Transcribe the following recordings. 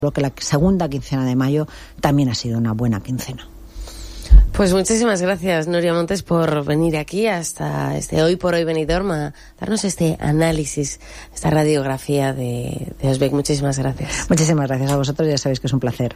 Creo que la segunda quincena de mayo también ha sido una buena quincena. Pues muchísimas gracias, Nuria Montes, por venir aquí hasta Hoy por Hoy Benidorm a darnos este análisis, esta radiografía de Özbek. Muchísimas gracias. Muchísimas gracias a vosotros, ya sabéis que es un placer.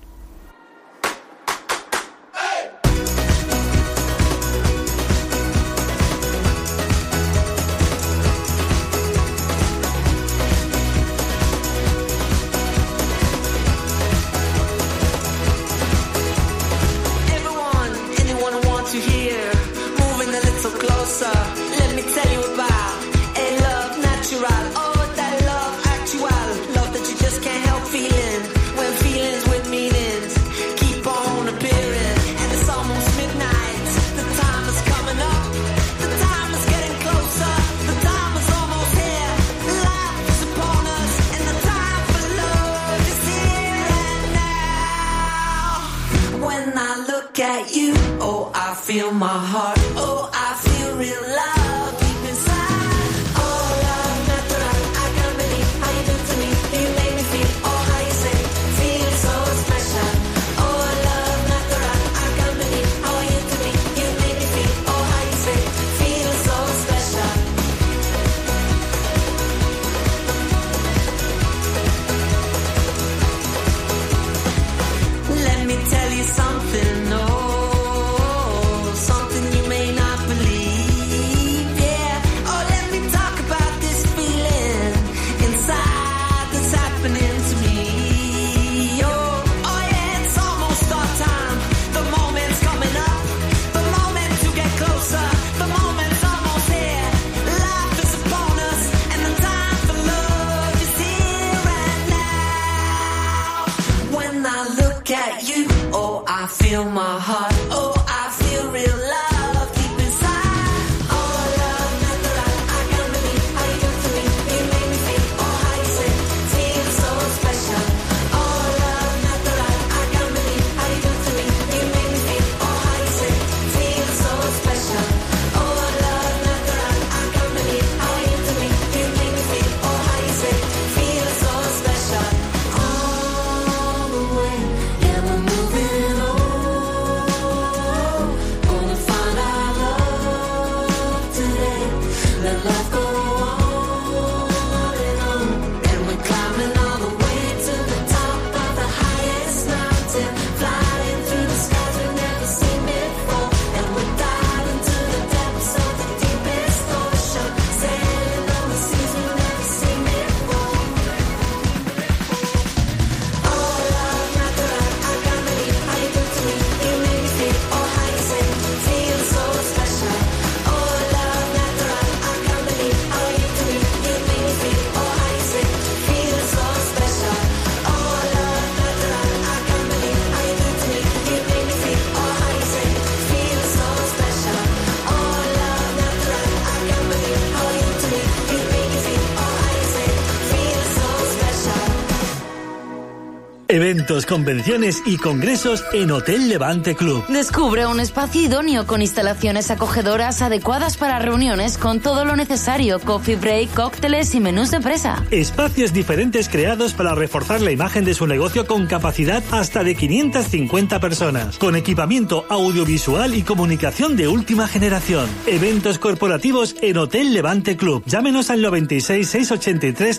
Eventos, convenciones y congresos en Hotel Levante Club. Descubre un espacio idóneo con instalaciones acogedoras adecuadas para reuniones con todo lo necesario, coffee break, cócteles y menús de empresa. Espacios diferentes creados para reforzar la imagen de su negocio con capacidad hasta de 550 personas, con equipamiento audiovisual y comunicación de última generación. Eventos corporativos en Hotel Levante Club. Llámenos al 96 683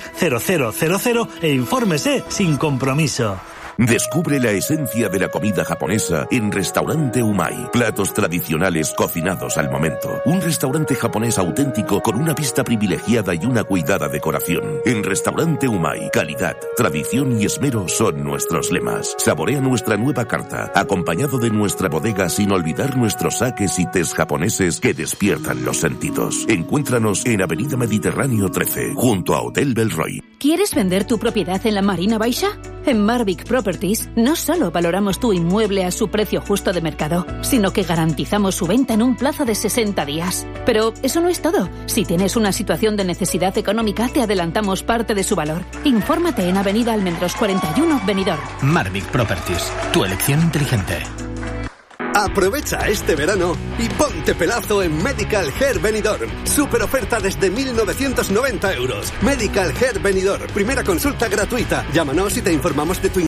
0000 e infórmese sin compromiso. Descubre la esencia de la comida japonesa en Restaurante Umai. Platos tradicionales cocinados al momento. Un restaurante japonés auténtico con una vista privilegiada y una cuidada decoración. En Restaurante Umai, calidad, tradición y esmero son nuestros lemas. Saborea nuestra nueva carta, acompañado de nuestra bodega sin olvidar nuestros sakes y tés japoneses que despiertan los sentidos. Encuéntranos en Avenida Mediterráneo 13, junto a Hotel Belroy. ¿Quieres vender tu propiedad en la Marina Baixa? En Marvic Properties no solo valoramos tu inmueble a su precio justo de mercado, sino que garantizamos su venta en un plazo de 60 días. Pero eso no es todo. Si tienes una situación de necesidad económica, te adelantamos parte de su valor. Infórmate en Avenida Almendros 41, Benidorm. Marvic Properties, tu elección inteligente. Aprovecha este verano y ponte pelazo en Medical Hair Benidorm. Super oferta desde 1.990 euros. Medical Hair Benidorm. Primera consulta gratuita. Llámanos y te informamos de tu